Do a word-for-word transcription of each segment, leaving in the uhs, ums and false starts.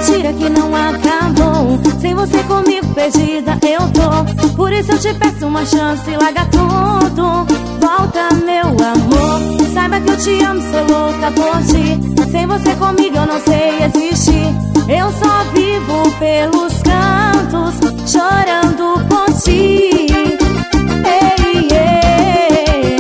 mentira que não acabou. Sem você comigo perdida eu tô. Por isso eu te peço uma chance, larga tudo. Volta meu amor, saiba que eu te amo, sou louca por ti. Sem você comigo eu não sei existir. Eu só vivo pelos cantos, chorando por ti. Ei, ei.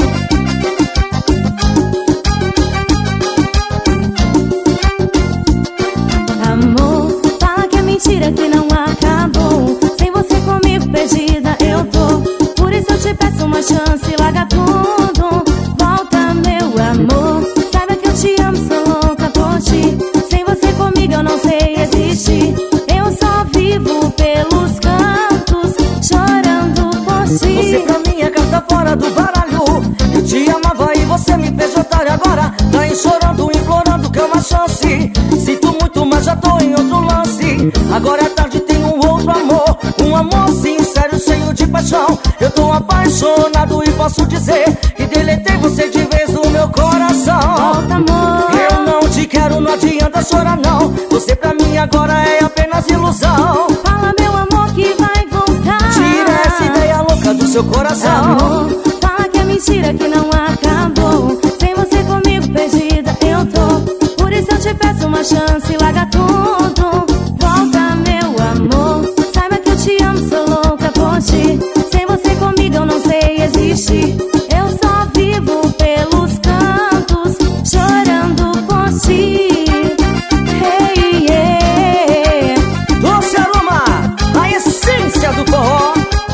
Amor, fala que é mentira que não acabou. Sem você comigo perdida eu tô. Por isso eu te peço uma chance, larga tudo. Volta meu amor, saiba que eu te amo, sou louca por ti. Sem você comigo eu não sei existir. Eu só vivo pelos cantos, chorando por ti. Você pra mim é carta fora do baralho. Eu te amava e você me fez otário. Agora tá aí chorando, implorando que é uma chance. Sinto muito, mas já tô em outro lance. Agora é tarde, tem um outro amor. Um amor sincero, cheio de paixão. Eu tô apaixonado e posso dizer que deletei você de vez do meu coração. Volta, amor. Eu não te quero, não adianta chorar não. Você pra mim agora é apenas ilusão. Fala meu amor que vai voltar. Tira essa ideia louca do seu coração. Amor, fala que é mentira que não acabou. Sem você comigo perdida eu tô. Por isso eu te peço uma chance, larga tudo. Volta meu amor, saiba que eu te amo, sou louca por ti. Sem você comigo eu não sei existir. Eu só vivo pelos cantos, chorando por ti. Hey, yeah. Doce Aroma, a essência do forró.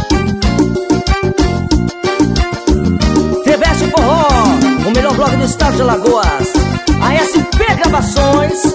T V S Forró, o melhor blog do estado de Alagoas. A S P Gravações.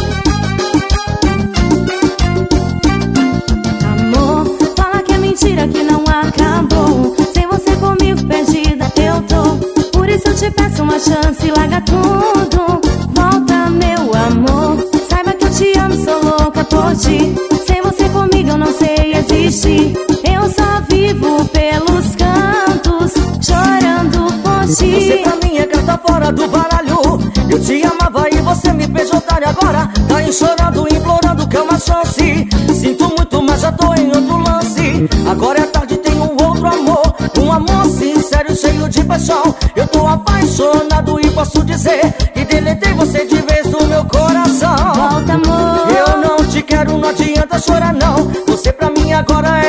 Amor, fala que é mentira que não acabou. Sem você comigo perdida eu tô. Por isso eu te peço uma chance, larga tudo. Volta meu amor, saiba que eu te amo, sou louca por ti. Sem você comigo eu não sei existir. Eu só vivo pelos cantos, chorando por ti. Você pra mim é carta fora do baralho. Eu te amava e você me fez otário. Agora tá aí chorando, implorando que é uma chance. Sinto muito, mas já tô em outro lance. Agora é tarde, tem um outro amor. Um amor sincero, cheio de paixão. Eu tô apaixonado e posso dizer que deletei você de vez do meu coração. Volta amor. Eu não te quero, não adianta chorar não. Você pra mim agora